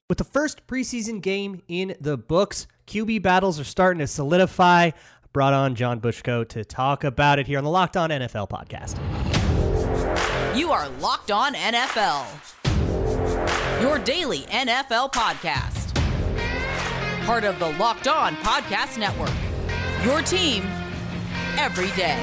With the first preseason game in the books, QB battles are starting to solidify. I brought on John Bushko to talk about it here on the Locked On NFL podcast. You are Locked On NFL, your daily NFL podcast. Part of the Locked On Podcast Network, your team every day.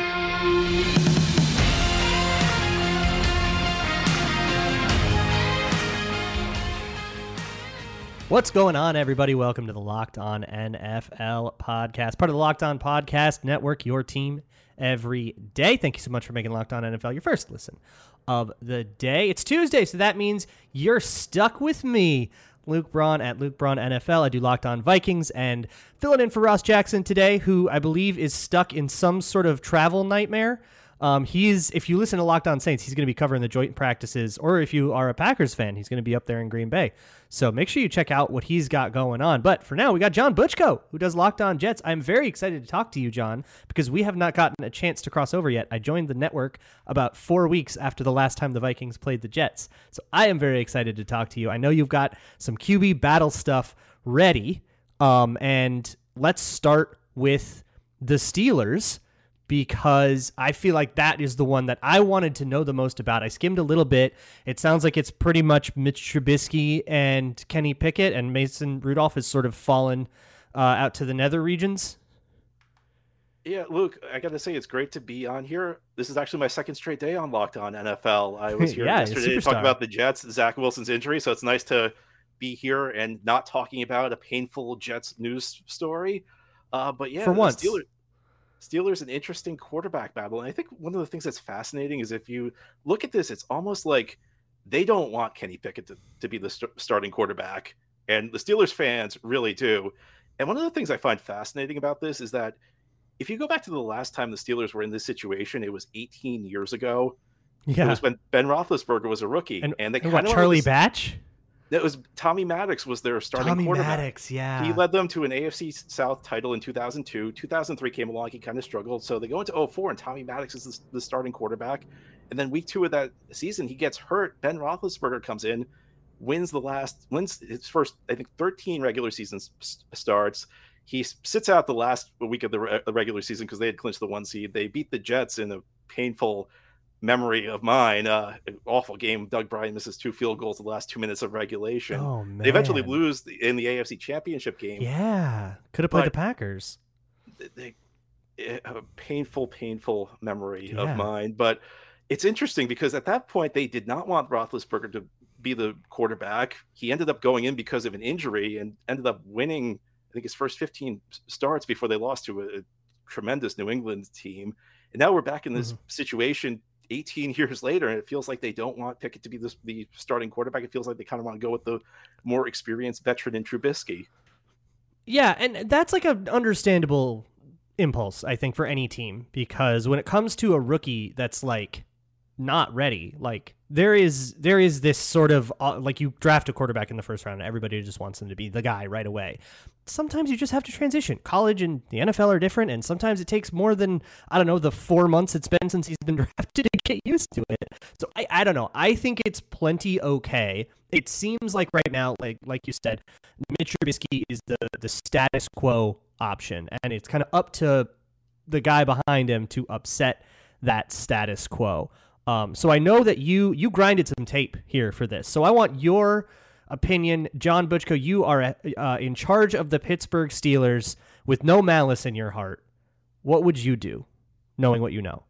What's going on, everybody? Welcome to the Locked On NFL podcast, part of the Locked On Podcast Network, your team every day. Thank you so much for making Locked On NFL your first listen of the day. It's Tuesday, so that means you're stuck with me, Luke Braun at Luke Braun NFL. I do Locked On Vikings and filling in for Ross Jackson today, who I believe is stuck in some sort of travel nightmare. If you listen to Locked On Saints, he's going to be covering the joint practices, or if you are a Packers fan, he's going to be up there in Green Bay. So make sure you check out what he's got going on. But for now, we got John Bushko, who does Locked On Jets. I'm very excited to talk to you, John, because we have not gotten a chance to cross over yet. I joined the network about 4 weeks after the last time the Vikings played the Jets. So I am very excited to talk to you. I know you've got some QB battle stuff ready. And let's start with the Steelers, because I feel like that is the one that I wanted to know the most about. I skimmed a little bit. It sounds like it's pretty much Mitch Trubisky and Kenny Pickett, and Mason Rudolph has sort of fallen out to the nether regions. Yeah, Luke, I got to say, it's great to be on here. This is actually my second straight day on Locked On NFL. I was here yesterday to talk about the Jets, Zach Wilson's injury, so it's nice to be here and not talking about a painful Jets news story. But yeah, for once. Steelers, an interesting quarterback battle. And I think one of the things that's fascinating is if you look at this, it's almost like they don't want Kenny Pickett to be the starting quarterback. And the Steelers fans really do. And one of the things I find fascinating about this is that if you go back to the last time the Steelers were in this situation, it was 18 years ago. Yeah. It was when Ben Roethlisberger was a rookie. And they kind of Charlie Batch? It was Tommy Maddox was their starting quarterback. Maddox, yeah. He led them to an AFC South title in 2002. 2003 came along. He kind of struggled. So they go into 2004, and Tommy Maddox is the starting quarterback. And then week 2 of that season, he gets hurt. Ben Roethlisberger comes in, wins his first, I think, 13 regular season starts. He sits out the last week of the regular season because they had clinched the 1 seed. They beat the Jets in a painful memory of mine, an awful game. Doug Bryan misses 2 field goals in the last 2 minutes of regulation. Oh, man. They eventually lose in the AFC Championship game. Yeah, could have played the Packers. A painful memory of mine. But it's interesting because at that point, they did not want Roethlisberger to be the quarterback. He ended up going in because of an injury and ended up winning, I think, his first 15 starts before they lost to a tremendous New England team. And now we're back in this situation 18 years later, and it feels like they don't want Pickett to be the starting quarterback. It feels like they kind of want to go with the more experienced veteran in Trubisky. Yeah, and that's like an understandable impulse, I think, for any team, because when it comes to a rookie that's like not ready, like there is this sort of like you draft a quarterback in the first round and everybody just wants him to be the guy right away. Sometimes you just have to transition. College and the NFL are different, and sometimes it takes more than, I don't know, the 4 months it's been since he's been drafted to get used to it. So I don't know. I think it's plenty okay. It seems like right now, like you said, Mitch Trubisky is the status quo option, and it's kind of up to the guy behind him to upset that status quo. So I know that you grinded some tape here for this. So I want your opinion. John Bushko, you are in charge of the Pittsburgh Steelers with no malice in your heart. What would you do, knowing what you know?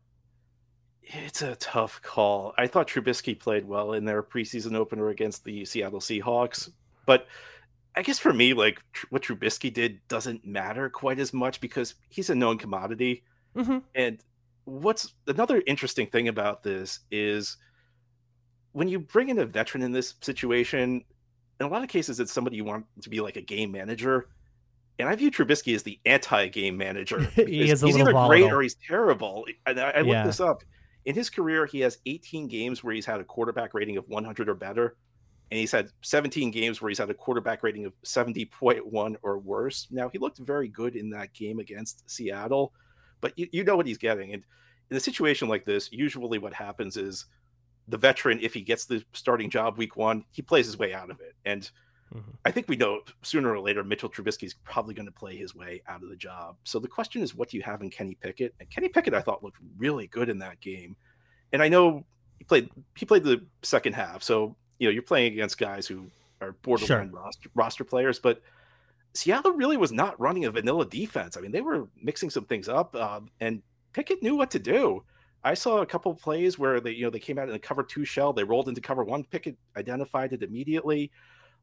It's a tough call. I thought Trubisky played well in their preseason opener against the Seattle Seahawks. But I guess for me, like what Trubisky did doesn't matter quite as much because he's a known commodity. Mm-hmm. And what's another interesting thing about this is when you bring in a veteran in this situation, in a lot of cases, it's somebody you want to be like a game manager. And I view Trubisky as the anti-game manager. He's either volatile. Great or he's terrible. And I looked this up. In his career, he has 18 games where he's had a quarterback rating of 100 or better. And he's had 17 games where he's had a quarterback rating of 70.1 or worse. Now, he looked very good in that game against Seattle, but you know what he's getting. And in a situation like this, usually what happens is the veteran, if he gets the starting job week 1, he plays his way out of it. And I think we know sooner or later Mitchell Trubisky is probably going to play his way out of the job. So the question is, what do you have in Kenny Pickett? And Kenny Pickett, I thought, looked really good in that game. And I know he played the second half. So, you're playing against guys who are borderline roster players, but Seattle really was not running a vanilla defense. I mean, they were mixing some things up, and Pickett knew what to do. I saw a couple of plays where they came out in a cover 2 shell. They rolled into cover 1. Pickett identified it immediately.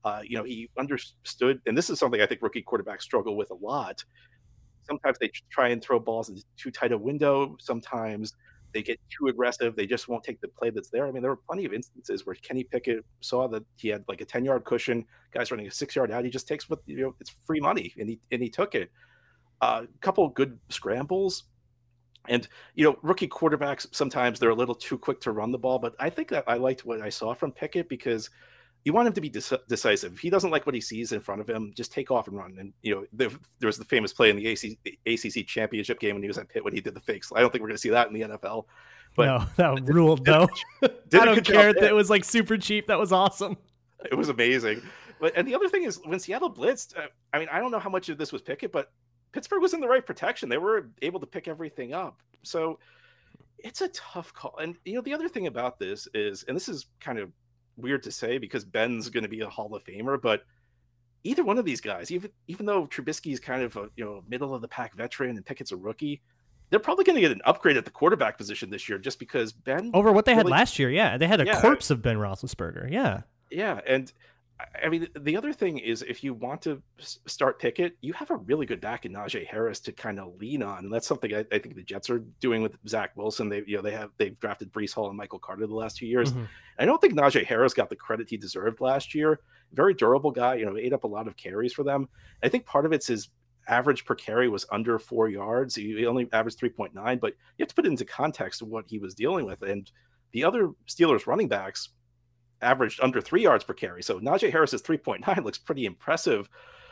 He understood, and this is something I think rookie quarterbacks struggle with a lot. Sometimes they try and throw balls into too tight a window. Sometimes they get too aggressive. They just won't take the play that's there. I mean, there were plenty of instances where Kenny Pickett saw that he had like a 10-yard cushion, guys running a 6-yard out. He just takes what, it's free money, and he took it. A couple good scrambles. And, rookie quarterbacks, sometimes they're a little too quick to run the ball, but I think that I liked what I saw from Pickett because you want him to be decisive. If he doesn't like what he sees in front of him, just take off and run. And, there was the famous play in the ACC championship game when he was at Pitt when he did the fakes. I don't think we're going to see that in the NFL. But no, that ruled, though. I don't care if it was like super cheap. That was awesome. It was amazing. And the other thing is when Seattle blitzed, I don't know how much of this was Pickett, but Pittsburgh was in the right protection. They were able to pick everything up. So it's a tough call. And, the other thing about this is, and this is kind of weird to say because Ben's going to be a Hall of Famer, but either one of these guys, even though Trubisky is kind of a middle of the pack veteran and Pickett's a rookie, they're probably going to get an upgrade at the quarterback position this year just because Ben over what they had last year. Yeah, they had a corpse of Ben Roethlisberger. Yeah, and I mean, the other thing is if you want to start Pickett, you have a really good back in Najee Harris to kind of lean on, and that's something I think the Jets are doing with Zach Wilson. They've drafted Breece Hall and Michael Carter the last 2 years. I don't think Najee Harris got the credit he deserved last year. Very durable guy, ate up a lot of carries for them. I think part of it's his average per carry was under 4 yards. He only averaged 3.9, but you have to put it into context of what he was dealing with. And the other Steelers running backs averaged under 3 yards per carry. So Najee Harris's 3.9 looks pretty impressive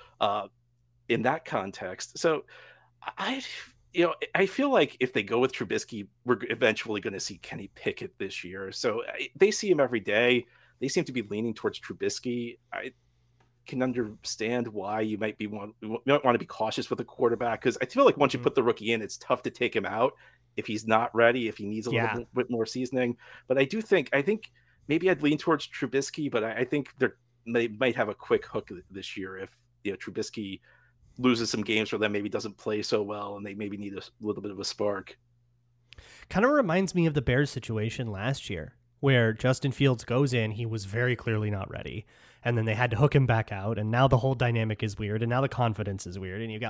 in that context. So I feel like if they go with Trubisky, we're eventually going to see Kenny Pickett this year. So they see him every day. They seem to be leaning towards Trubisky. I can understand why you might want to be cautious with a quarterback because I feel like once you put the rookie in, it's tough to take him out if he's not ready, if he needs a little bit more seasoning. But I think maybe I'd lean towards Trubisky, but I think they might have a quick hook this year if Trubisky loses some games for them, maybe doesn't play so well, and they maybe need a little bit of a spark. Kind of reminds me of the Bears situation last year, where Justin Fields goes in, he was very clearly not ready, and then they had to hook him back out, and now the whole dynamic is weird, and now the confidence is weird, and you've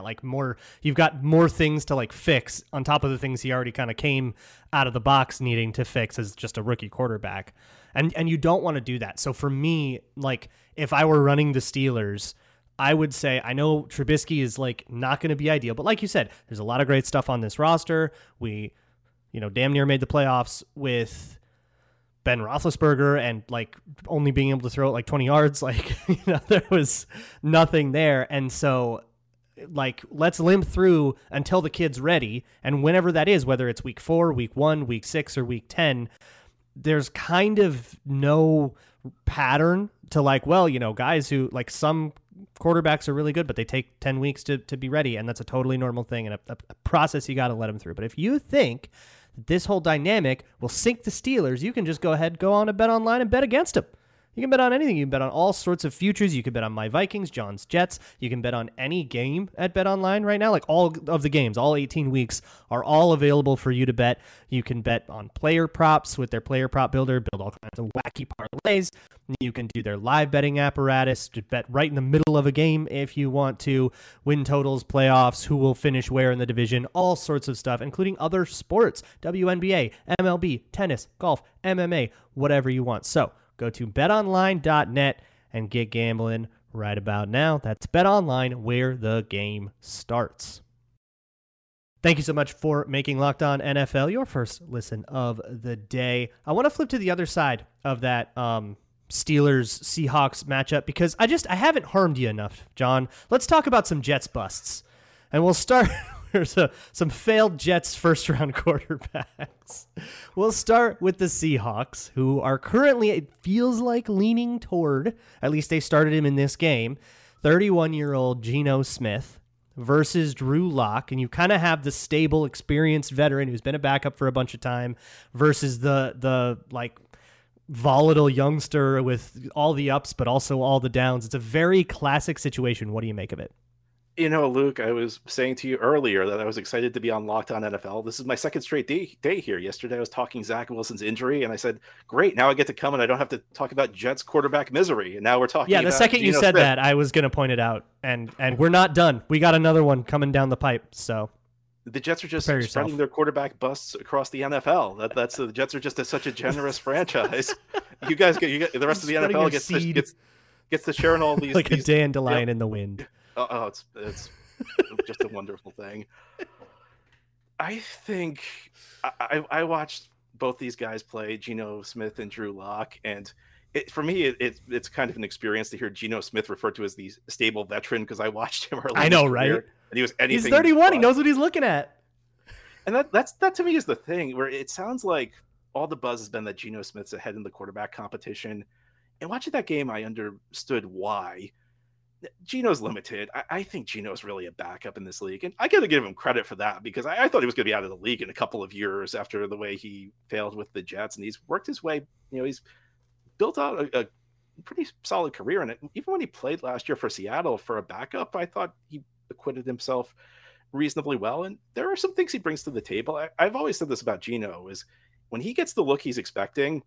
got more things to fix on top of the things he already kind of came out of the box needing to fix as just a rookie quarterback. And you don't want to do that. So for me, if I were running the Steelers, I would say, I know Trubisky is not going to be ideal, but like you said, there's a lot of great stuff on this roster. We, damn near made the playoffs with Ben Roethlisberger and only being able to throw it 20 yards. There was nothing there. And so let's limp through until the kid's ready. And whenever that is, whether it's week 4, week 1, week 6, or week 10, there's kind of no pattern to guys who some quarterbacks are really good, but they take 10 weeks to be ready. And that's a totally normal thing and a process you got to let them through. But if you think that this whole dynamic will sink the Steelers, you can just go on to Bet Online and bet against them. You can bet on anything. You can bet on all sorts of futures. You can bet on my Vikings, John's Jets. You can bet on any game at BetOnline right now. All of the games, all 18 weeks, are all available for you to bet. You can bet on player props with their player prop builder, build all kinds of wacky parlays. You can do their live betting apparatus to bet right in the middle of a game if you want to. Win totals, playoffs, who will finish where in the division, all sorts of stuff, including other sports, WNBA, MLB, tennis, golf, MMA, whatever you want. So go to betonline.net and get gambling right about now. That's BetOnline, where the game starts. Thank you so much for making Locked On NFL your first listen of the day. I want to flip to the other side of that Steelers-Seahawks matchup because I haven't harmed you enough, John. Let's talk about some Jets busts. And we'll start There's some failed Jets first-round quarterbacks. We'll start with the Seahawks, who are currently, it feels like, leaning toward, at least they started him in this game, 31-year-old Geno Smith versus Drew Lock, and you kind of have the stable, experienced veteran who's been a backup for a bunch of time versus the like volatile youngster with all the ups but also all the downs. It's a very classic situation. What do you make of it? You know, Luke, I was saying to you earlier that I was excited to be on Locked On NFL. This is my second straight day here. Yesterday I was talking Zach Wilson's injury, and I said, great, now I get to come and I don't have to talk about Jets quarterback misery. And now we're talking about the second Geno you said Smith. that, I was going to point it out. And we're not done. We got another one coming down the pipe, so... The Jets are just Prepare spreading yourself. their quarterback busts across the NFL. That's the Jets are just such a generous franchise. You guys get the rest of the Spreading NFL your gets to share in all these like a these, dandelion in the wind. Oh, it's just a wonderful thing. I think I watched both these guys play, Geno Smith and Drew Lock, and for me it's kind of an experience to hear Geno Smith referred to as the stable veteran because I watched him early. I know, right? And he was anything. He's 31. He but. knows what he's looking at. And that to me is the thing where it sounds like all the buzz has been that Geno Smith's ahead in the quarterback competition. And watching that game, I understood why. Geno's limited. I think Geno's really a backup in this league. And I got to give him credit for that because I thought he was going to be out of the league in a couple of years after the way he failed with the Jets. And he's worked his way, he's built out a pretty solid career in it. Even when he played last year for Seattle for a backup, I thought he acquitted himself reasonably well. And there are some things he brings to the table. I've always said this about Geno is when he gets the look he's expecting,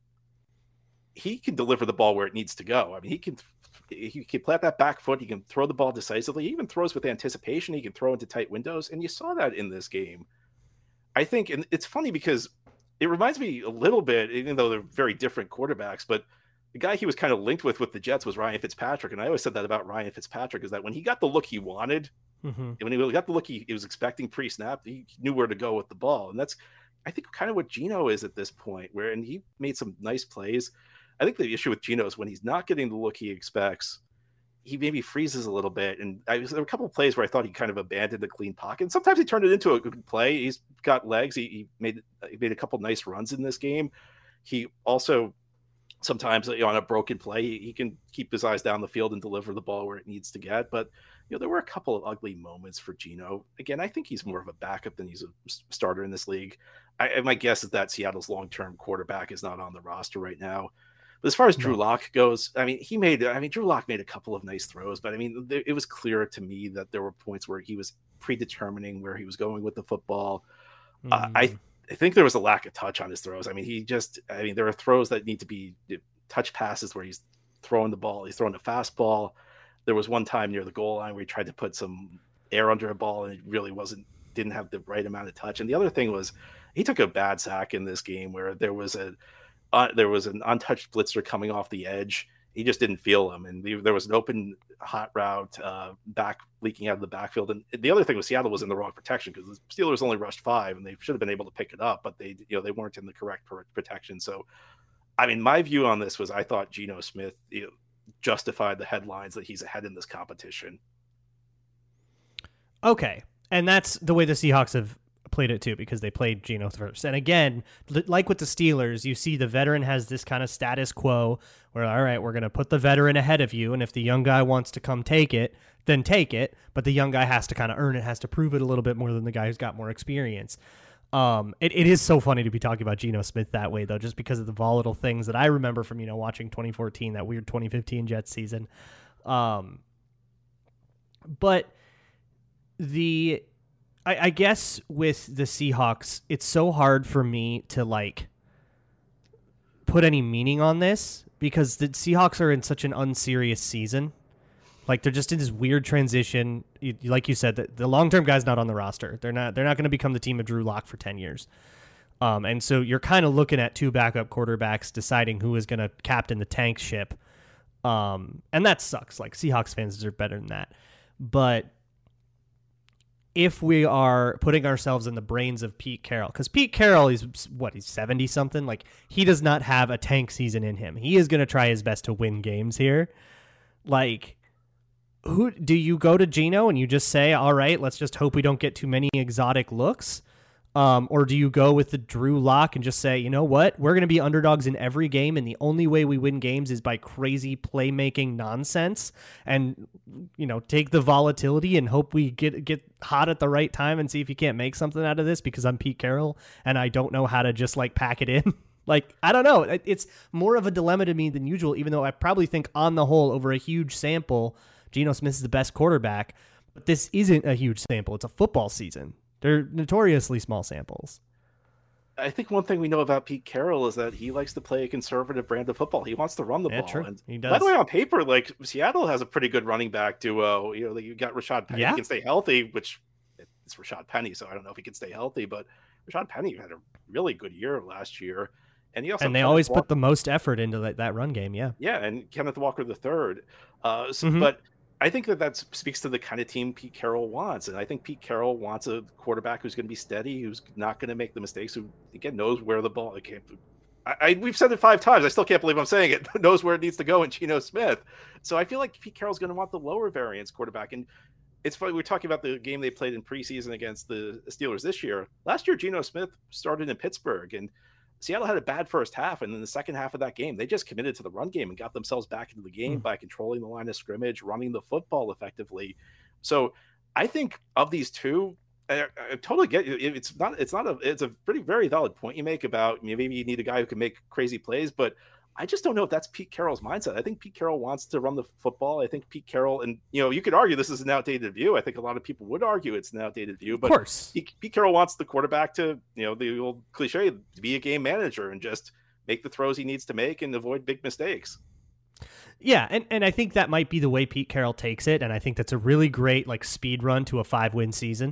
he can deliver the ball where it needs to go. I mean, he can plant that back foot. He can throw the ball decisively. He even throws with anticipation. He can throw into tight windows. And you saw that in this game. I think, and it's funny because it reminds me a little bit, even though they're very different quarterbacks, but the guy he was kind of linked with the Jets was Ryan Fitzpatrick. And I always said that about Ryan Fitzpatrick is that when he got the look he wanted, and when he got the look he was expecting pre-snap, he knew where to go with the ball. And that's, I think, kind of what Geno is at this point, and he made some nice plays. I think the issue with Geno is when he's not getting the look he expects, he maybe freezes a little bit. And there were a couple of plays where I thought he kind of abandoned the clean pocket. And sometimes he turned it into a good play. He's got legs. He made a couple nice runs in this game. He also sometimes on a broken play, he can keep his eyes down the field and deliver the ball where it needs to get. But there were a couple of ugly moments for Geno. Again, I think he's more of a backup than he's a starter in this league. My guess is that Seattle's long-term quarterback is not on the roster right now. But as far as Drew Lock goes, Drew Lock made a couple of nice throws, but it was clear to me that there were points where he was predetermining where he was going with the football. I think there was a lack of touch on his throws. There are throws that need to be touch passes where he's throwing the ball. He's throwing a fastball. There was one time near the goal line where he tried to put some air under a ball and it really didn't have the right amount of touch. And the other thing was he took a bad sack in this game where there was an untouched blitzer coming off the edge. He just didn't feel him. And there was an open hot route back leaking out of the backfield. And the other thing was Seattle was in the wrong protection because the Steelers only rushed 5 and they should have been able to pick it up, but they weren't in the correct protection. So, my view on this was I thought Geno Smith justified the headlines that he's ahead in this competition. Okay. And that's the way the Seahawks have played it too, because they played Geno first. And again, like with the Steelers, you see the veteran has this kind of status quo where, all right, we're going to put the veteran ahead of you. And if the young guy wants to come take it, then take it. But the young guy has to kind of earn it, has to prove it a little bit more than the guy who's got more experience. It is so funny to be talking about Geno Smith that way, though, just because of the volatile things that I remember from, watching 2014, that weird 2015 Jets season. But I guess with the Seahawks, it's so hard for me to put any meaning on this because the Seahawks are in such an unserious season. They're just in this weird transition. Like you said, the long-term guy's not on the roster. They're not going to become the team of Drew Lock for 10 years. And so you're kind of looking at 2 backup quarterbacks deciding who is going to captain the tank ship. And that sucks. Seahawks fans deserve better than that. But if we are putting ourselves in the brains of Pete Carroll, because Pete Carroll he's 70-something. He does not have a tank season in him. He is going to try his best to win games here. who do you go to Geno and you just say, all right, let's just hope we don't get too many exotic looks? Or do you go with the Drew Lock and just say, you know what, we're going to be underdogs in every game, and the only way we win games is by crazy playmaking nonsense, and take the volatility and hope we get hot at the right time and see if you can't make something out of this because I'm Pete Carroll and I don't know how to just pack it in. I don't know. It's more of a dilemma to me than usual, even though I probably think on the whole, over a huge sample, Geno Smith is the best quarterback. But this isn't a huge sample. It's a football season. They're notoriously small samples. I think one thing we know about Pete Carroll is that he likes to play a conservative brand of football. He wants to run the ball. True. And he does. By the way, on paper, Seattle has a pretty good running back duo. You got Rashad Penny. He can stay healthy, which it's Rashad Penny, so I don't know if he can stay healthy. But Rashad Penny had a really good year last year. And they always put the most effort into that run game, yeah. Yeah, and Kenneth Walker III. But I think that speaks to the kind of team Pete Carroll wants. And I think Pete Carroll wants a quarterback who's going to be steady, who's not going to make the mistakes, who, again, knows where the ball... We've said it 5 times. I still can't believe I'm saying it. Knows where it needs to go in Geno Smith. So I feel like Pete Carroll's going to want the lower variance quarterback. And it's funny, we're talking about the game they played in preseason against the Steelers this year. Last year, Geno Smith started in Pittsburgh, and Seattle had a bad first half, and in the second half of that game, they just committed to the run game and got themselves back into the game by controlling the line of scrimmage, running the football effectively. So I think of these two, I totally get it. It's a pretty very valid point you make about maybe you need a guy who can make crazy plays, but I just don't know if that's Pete Carroll's mindset. I think Pete Carroll wants to run the football. I think Pete Carroll, and you could argue this is an outdated view. I think a lot of people would argue it's an outdated view, but of course. Pete Carroll wants the quarterback to, the old cliche, to be a game manager and just make the throws he needs to make and avoid big mistakes. Yeah, and I think that might be the way Pete Carroll takes it, and I think that's a really great speed run to a 5-win season.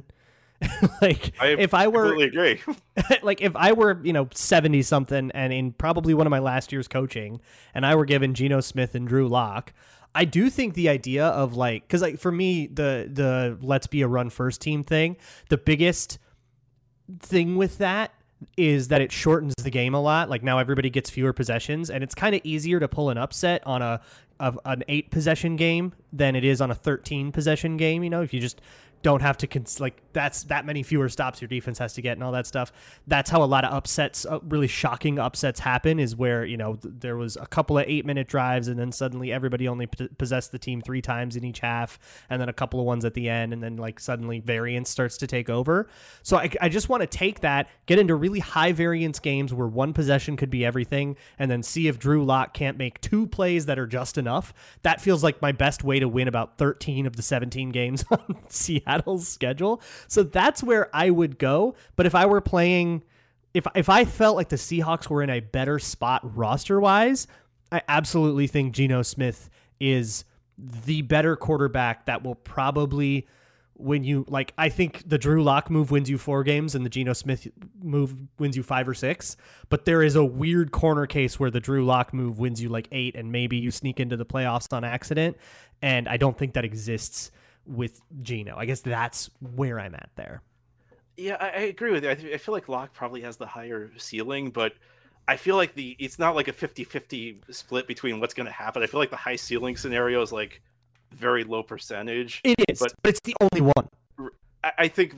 If I were completely agree. If I were 70 something and in probably one of my last years coaching, and I were given Geno Smith and Drew Lock, I do think the idea of because for me the let's be a run first team thing, the biggest thing with that is that it shortens the game a lot. Now everybody gets fewer possessions, and it's kind of easier to pull an upset on an 8 possession game than it is on a 13 possession game. If you just don't have to that's that many fewer stops your defense has to get and all that stuff. That's how a lot of upsets, really shocking upsets, happen, is where there was a couple of 8-minute drives and then suddenly everybody only possessed the team 3 times in each half, and then a couple of ones at the end, and then suddenly variance starts to take over. So I just want to take that, get into really high variance games where one possession could be everything, and then see if Drew Lock can't make 2 plays that are just enough. That feels like my best way to win about 13 of the 17 games on Seattle's schedule. So that's where I would go. But if I were playing, if I felt like the Seahawks were in a better spot roster wise, I absolutely think Geno Smith is the better quarterback that will probably win you. I think the Drew Lock move wins you 4 games and the Geno Smith move wins you 5 or 6. But there is a weird corner case where the Drew Lock move wins you 8, and maybe you sneak into the playoffs on accident. And I don't think that exists with Geno. I guess that's where I'm at there. Yeah, I agree with you. I feel like Locke probably has the higher ceiling, but I feel like it's not like a 50-50 split between what's going to happen. I feel like the high ceiling scenario is very low percentage. It is, but it's the only one. I think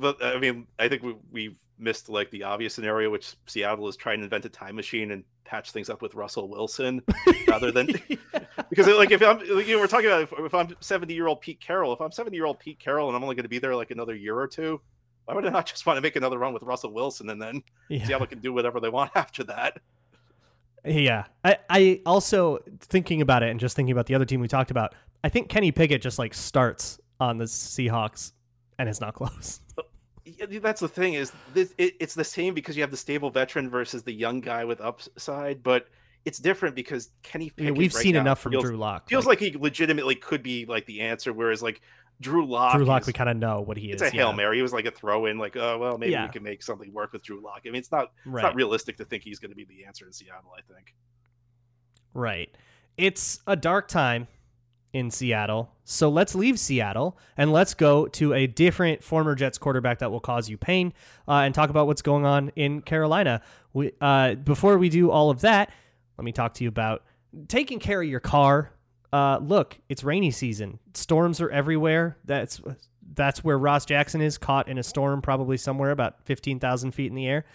we've missed the obvious scenario, which Seattle is trying to invent a time machine and patch things up with Russell Wilson rather than because if I'm we're talking about if I'm 70-year-old Pete Carroll, and I'm only going to be there another year or 2, why would I not just want to make another run with Russell Wilson and then Seattle can do whatever they want after that? Yeah, I also, thinking about it and just thinking about the other team we talked about, I think Kenny Pickett just starts on the Seahawks and it's not close. That's the thing is it's the same because you have the stable veteran versus the young guy with upside, but it's different because Kenny Pickett, we've seen enough from Drew Lock. Feels like he legitimately could be the answer, whereas Drew Lock, we kind of know what he is. It's a Hail Mary. He was a throw-in, maybe we can make something work with Drew Lock. I mean, it's not realistic to think he's going to be the answer in Seattle, I think. Right. It's a dark time in Seattle, so let's leave Seattle and let's go to a different former Jets quarterback that will cause you pain and talk about what's going on in Carolina. Before we do all of that, let me talk to you about taking care of your car look, it's rainy season. Storms are everywhere. That's where Ross Jackson is, caught in a storm, probably somewhere about 15,000 feet in the air.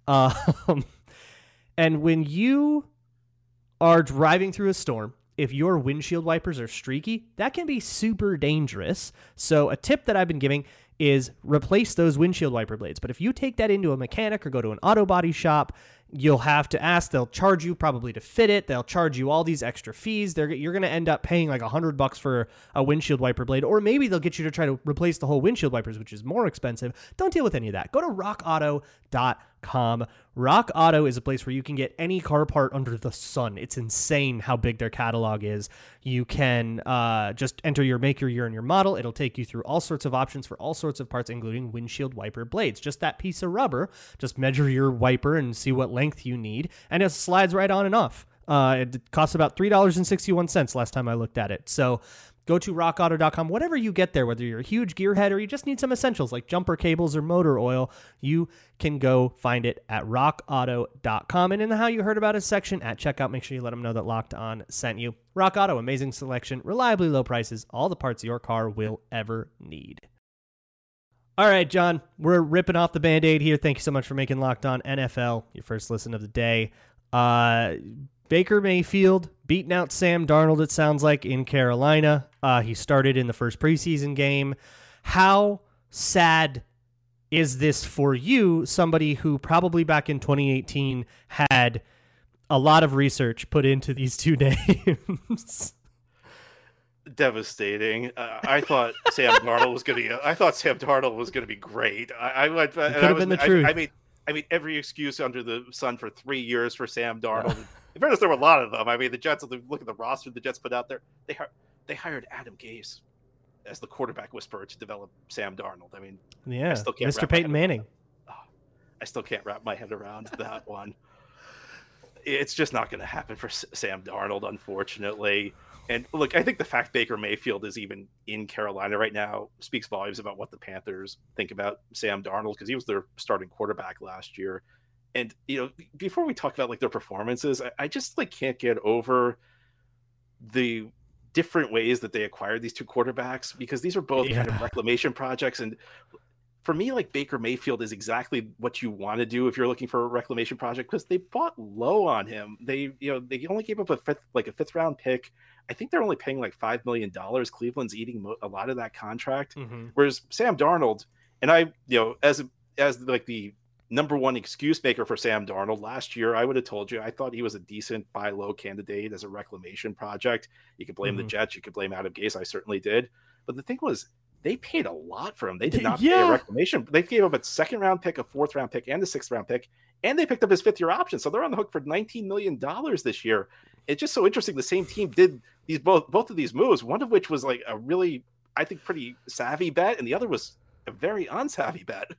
And when you are driving through a storm, if your windshield wipers are streaky, that can be super dangerous. So a tip that I've been giving is replace those windshield wiper blades. But if you take that into a mechanic or go to an auto body shop, you'll have to ask. They'll charge you probably to fit it. They'll charge you all these extra fees. You're going to end up paying like $100 for a windshield wiper blade, or maybe they'll get you to try to replace the whole windshield wipers, which is more expensive. Don't deal with any of that. Go to rockauto.com. Rock Auto is a place where you can get any car part under the sun. It's insane how big their catalog is. You can just enter your make, your year, and your model. It'll take you through all sorts of options for all sorts of parts, including windshield wiper blades. Just that piece of rubber. Just measure your wiper and see what length you need, and it slides right on and off. It costs about $3.61 last time I looked at it. So go to rockauto.com. Whatever you get there, whether you're a huge gearhead or you just need some essentials like jumper cables or motor oil, you can go find it at rockauto.com. And in the How You Heard About Us section at checkout, make sure you let them know that Locked On sent you. Rock Auto, amazing selection, reliably low prices, all the parts your car will ever need. All right, John, we're ripping off the Band-Aid here. Thank you so much for making Locked On NFL your first listen of the day. Baker Mayfield beating out Sam Darnold, it sounds like, in Carolina. He started in the first preseason game. How sad is this for you, somebody who probably back in 2018 had a lot of research put into these two names? Devastating. I thought Sam Darnold was going to. I thought Sam Darnold was going to be great. I went. Could have been the truth. I made every excuse under the sun for 3 years for Sam Darnold. In fairness, there were a lot of them. I mean, the Jets. Look at the roster the Jets put out there. They hired Adam Gase as the quarterback whisperer to develop Sam Darnold. I mean, yeah, Mr. Peyton Manning. I still can't wrap my head around that one. It's just not going to happen for Sam Darnold, unfortunately. And look, I think the fact Baker Mayfield is even in Carolina right now speaks volumes about what the Panthers think about Sam Darnold, because he was their starting quarterback last year. And, before we talk about like their performances, I just like can't get over the different ways that they acquired these two quarterbacks, because these are both kind of reclamation projects. And for me, like Baker Mayfield is exactly what you want to do if you're looking for a reclamation project, because they bought low on him. They only gave up a fifth round pick. I think they're only paying like $5 million. Cleveland's eating a lot of that contract. Mm-hmm. Whereas Sam Darnold, and I, as like the number one excuse maker for Sam Darnold last year, I would have told you I thought he was a decent buy low candidate as a reclamation project. You could blame the Jets, you could blame Adam Gase. I certainly did. But the thing was, they paid a lot for him. They did not pay a reclamation. They gave up a second round pick, a fourth round pick, and a sixth round pick, and they picked up his fifth year option. So they're on the hook for $19 million this year. It's just so interesting. The same team did both of these moves, one of which was like a really, I think, pretty savvy bet, and the other was a very unsavvy bet.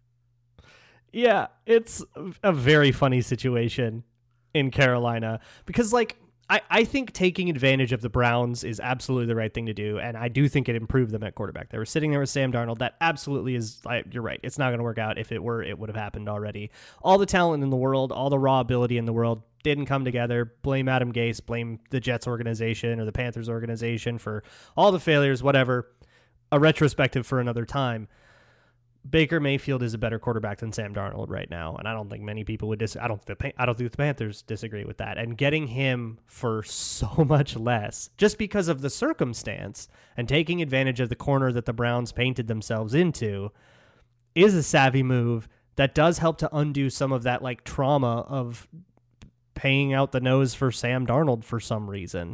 Yeah, it's a very funny situation in Carolina, because like I think taking advantage of the Browns is absolutely the right thing to do, and I do think it improved them at quarterback. They were sitting there with Sam Darnold. That absolutely is, you're right. It's not going to work out. If it were, it would have happened already. All the talent in the world, all the raw ability in the world didn't come together. Blame Adam Gase, blame the Jets organization or the Panthers organization for all the failures, whatever. A retrospective for another time. Baker Mayfield is a better quarterback than Sam Darnold right now, and I don't think many people would I don't think the Panthers disagree with that. And getting him for so much less, just because of the circumstance, and taking advantage of the corner that the Browns painted themselves into, is a savvy move that does help to undo some of that like trauma of paying out the nose for Sam Darnold for some reason.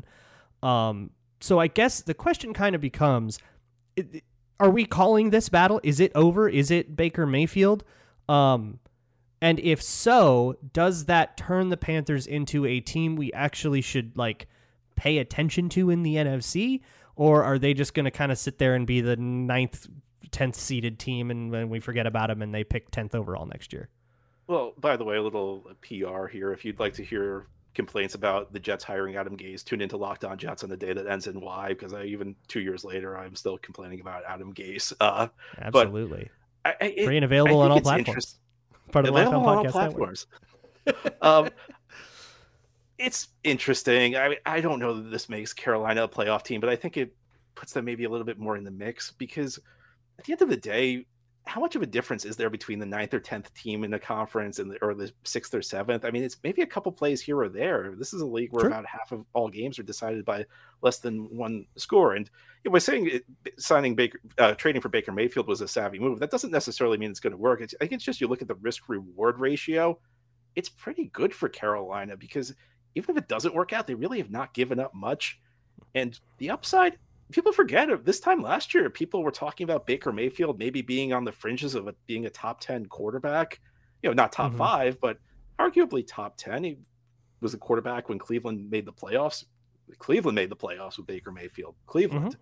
So I guess the question kind of becomes, are we calling this battle? Is it over? Is it Baker Mayfield? And if so, does that turn the Panthers into a team we actually should like pay attention to in the NFC? Or are they just going to kind of sit there and be the 9th, 10th seeded team, and then we forget about them and they pick 10th overall next year? Well, by the way, a little PR here. If you'd like to hear complaints about the Jets hiring Adam Gase, tune into Locked On Jets on the day that ends in Y, because even 2 years later, I'm still complaining about Adam Gase. Absolutely. Free and available on all platforms. Part of the Locked On Podcast Network. It's interesting. I don't know that this makes Carolina a playoff team, but I think it puts them maybe a little bit more in the mix because at the end of the day, how much of a difference is there between the ninth or 10th team in the conference or the sixth or seventh? I mean, it's maybe a couple plays here or there. This is a league where about half of all games are decided by less than one score. And it was saying trading for Baker Mayfield was a savvy move. That doesn't necessarily mean it's going to work. I think it's just you look at the risk reward ratio. It's pretty good for Carolina because even if it doesn't work out, they really have not given up much. And the upside, people forget this time last year, people were talking about Baker Mayfield maybe being on the fringes of being a top 10 quarterback, not top 5, but arguably top 10. He was a quarterback when Cleveland made the playoffs. Cleveland made the playoffs with Baker Mayfield. Cleveland.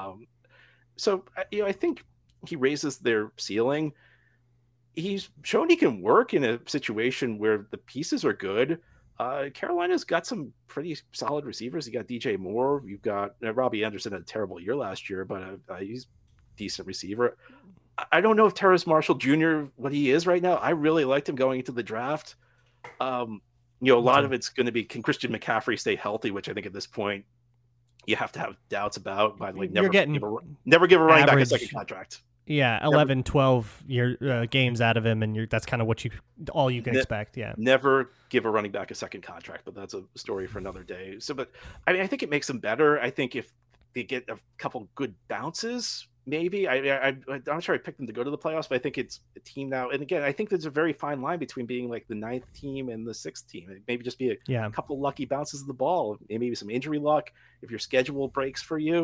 So, I think he raises their ceiling. He's shown he can work in a situation where the pieces are good. Carolina's got some pretty solid receivers. You got DJ Moore. You've got Robbie Anderson had a terrible year last year, but he's a decent receiver. I don't know if Terrace Marshall Jr., what he is right now. I really liked him going into the draft. A lot of it's going to be, can Christian McCaffrey stay healthy, which I think at this point you have to have doubts about. By the way, never give a running back a second contract. Yeah, 11, 12 games out of him, and that's kind of all you can expect. Yeah, never give a running back a second contract, but that's a story for another day. So, but I mean, I think it makes them better. I think if they get a couple good bounces, maybe. I'm not sure I picked them to go to the playoffs, but I think it's a team now. And again, I think there's a very fine line between being like the 9th team and the 6th team. Maybe just be a couple lucky bounces of the ball, maybe some injury luck if your schedule breaks for you.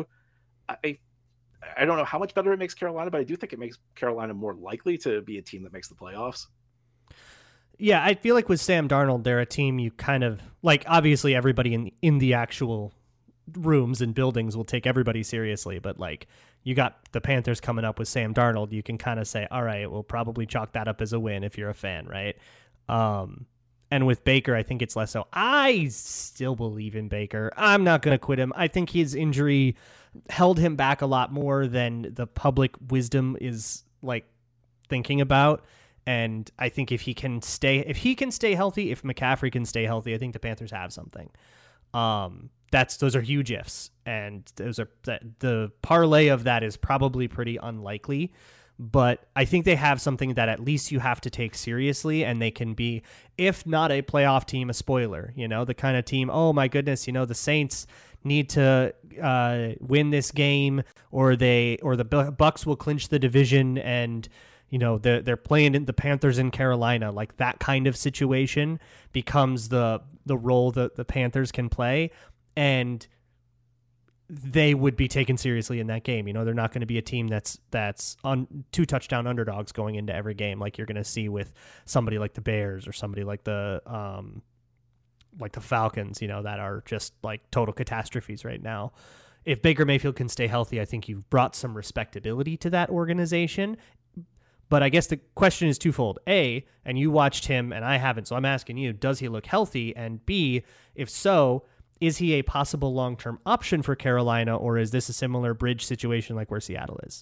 I don't know how much better it makes Carolina, but I do think it makes Carolina more likely to be a team that makes the playoffs. Yeah, I feel like with Sam Darnold, they're a team you kind of like. Obviously, everybody in the actual rooms and buildings will take everybody seriously, but like you got the Panthers coming up with Sam Darnold, you can kind of say, all right, we'll probably chalk that up as a win if you're a fan, right? And with Baker, I think it's less so. I still believe in Baker. I'm not going to quit him. I think his injury held him back a lot more than the public wisdom is like thinking about. And I think if he can stay healthy, if McCaffrey can stay healthy, I think the Panthers have something. Those are huge ifs, and the parlay of that is probably pretty unlikely. But I think they have something that at least you have to take seriously, and they can be, if not a playoff team, a spoiler, the kind of team, oh my goodness, the Saints need to win this game, or the Bucks will clinch the division, and they're playing in the Panthers in Carolina. Like that kind of situation becomes the role that the Panthers can play, and they would be taken seriously in that game. They're not going to be a team that's on 2 touchdown underdogs going into every game, like you're going to see with somebody like the Bears or somebody like the Falcons, that are just like total catastrophes right now. If Baker Mayfield can stay healthy, I think you've brought some respectability to that organization. But I guess the question is twofold. A, and you watched him and I haven't, so I'm asking you, does he look healthy? And B, if so, is he a possible long-term option for Carolina, or is this a similar bridge situation like where Seattle is?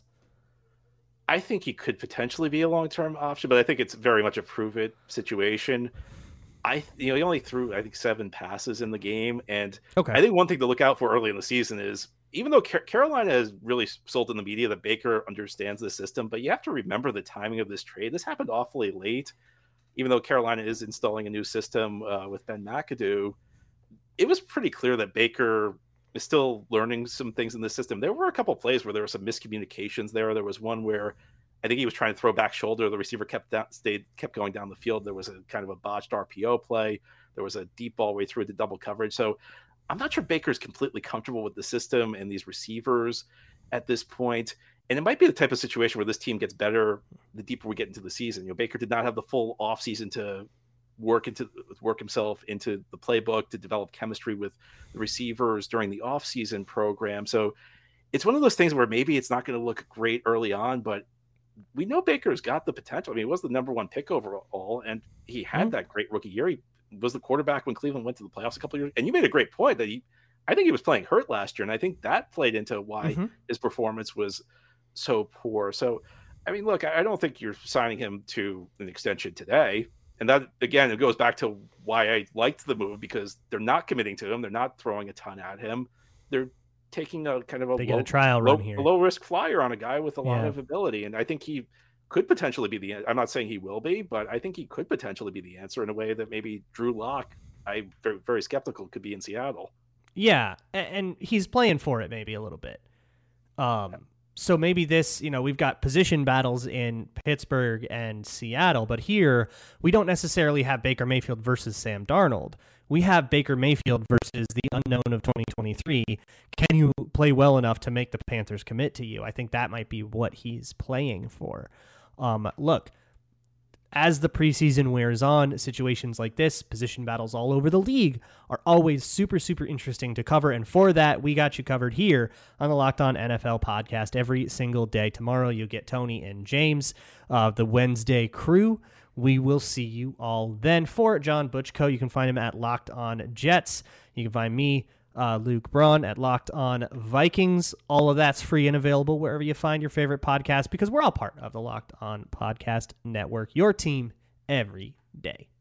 I think he could potentially be a long-term option, but I think it's very much a prove-it situation. He only threw, I think, 7 passes in the game, and I think one thing to look out for early in the season is, even though Carolina has really sold in the media that Baker understands the system, but you have to remember the timing of this trade. This happened awfully late, even though Carolina is installing a new system with Ben McAdoo. It was pretty clear that Baker is still learning some things in the system. There were a couple of plays where there were some miscommunications there. There was one where I think he was trying to throw back shoulder. The receiver kept going down the field. There was a kind of a botched RPO play. There was a deep ball way through into double coverage. So I'm not sure Baker's completely comfortable with the system and these receivers at this point. And it might be the type of situation where this team gets better the deeper we get into the season. Baker did not have the full offseason to work himself into the playbook, to develop chemistry with the receivers during the offseason program. So it's one of those things where maybe it's not going to look great early on, but we know Baker's got the potential. I mean, he was the number 1 pick overall, and he had that great rookie year. He was the quarterback when Cleveland went to the playoffs a couple of years. And you made a great point that I think he was playing hurt last year, and I think that played into why his performance was so poor. So, I mean, look, I don't think you're signing him to an extension today. And that, again, it goes back to why I liked the move, because they're not committing to him. They're not throwing a ton at him. They're taking a kind of a get a trial run here. low risk flyer on a guy with a lot of ability. And I think he could potentially be I'm not saying he will be, but I think he could potentially be the answer in a way that maybe Drew Lock, I'm very, very skeptical, could be in Seattle. Yeah, and he's playing for it maybe a little bit. So maybe this, we've got position battles in Pittsburgh and Seattle, but here we don't necessarily have Baker Mayfield versus Sam Darnold. We have Baker Mayfield versus the unknown of 2023. Can you play well enough to make the Panthers commit to you? I think that might be what he's playing for. Look, as the preseason wears on, situations like this, position battles all over the league, are always super, super interesting to cover. And for that, we got you covered here on the Locked On NFL podcast every single day. Tomorrow, you'll get Tony and James, the Wednesday crew. We will see you all then. For John Butchko, you can find him at Locked On Jets. You can find me, Luke Braun, at Locked On Vikings. All of that's free and available wherever you find your favorite podcast, because we're all part of the Locked On Podcast Network, your team every day.